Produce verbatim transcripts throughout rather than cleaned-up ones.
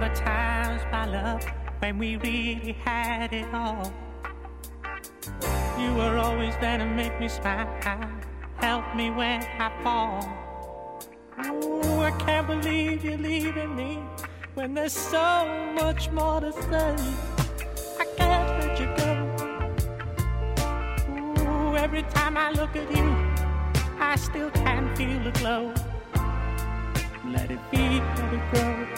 remember times, my love, when we really had it all. You were always there to make me smile, help me when I fall. Ooh, I can't believe you're leaving me when there's so much more to say. I can't let you go. Ooh, every time I look at you, I still can feel the glow. Let it be, let it grow.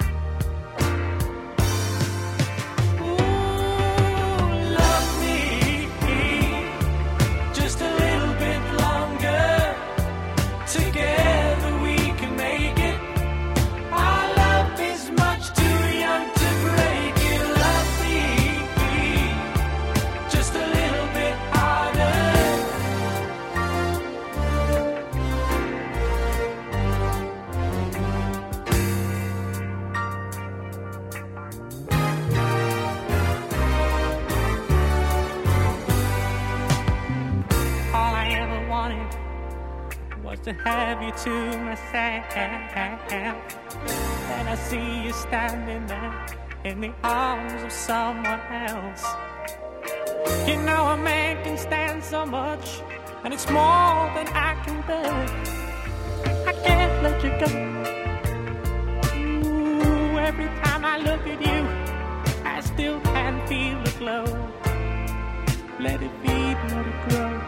To have you to myself, and I see you standing there in the arms of someone else. You know a man can stand so much, and it's more than I can bear. I can't let you go. Ooh, every time I look at you, I still can feel the glow. Let it be, let it grow.